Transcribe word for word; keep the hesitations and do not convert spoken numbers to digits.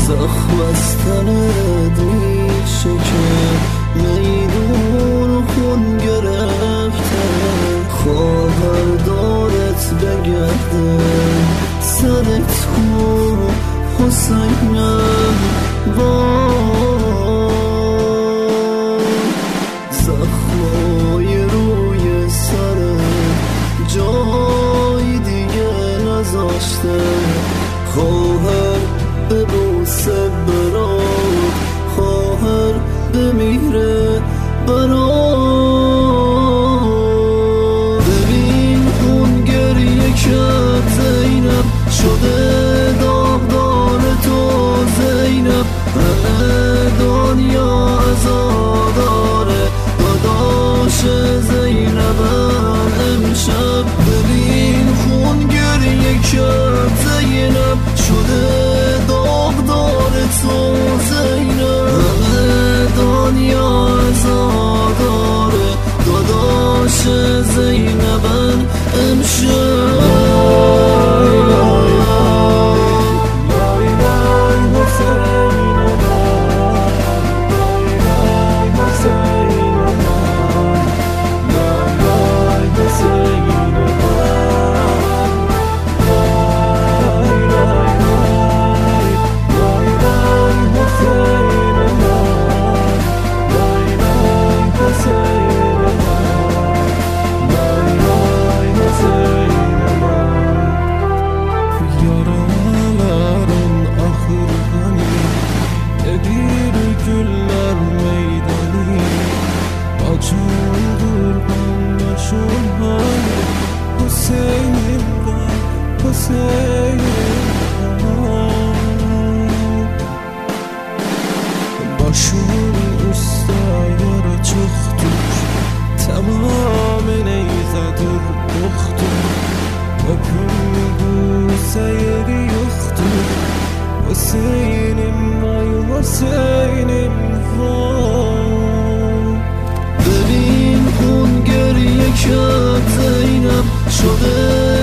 زخم از تنت میشه که میدون خون گرفته، خواهر دارت بگرده سرت کو حسینم. وای زخمای روی سرت جای دیگه نذاشته، خواهر ببوسه برات، خواهر بمیره برات. ببین اون گریه کرد زینب شده داغدار تو زینب، همه دنیا عزاداره داداش زینبم امشب. ببین خون گریه کرد زینب شده داغدار تو زینب، همه دنیا عزاداره داداش زینبم امشب. Başımın üstə yara çoxdur, tamam neyzadır yoxdur, öpüm bu seyri yoxdur. Hüseynim vay Hüseynim vay. ببین اون گریه کرد زینب شده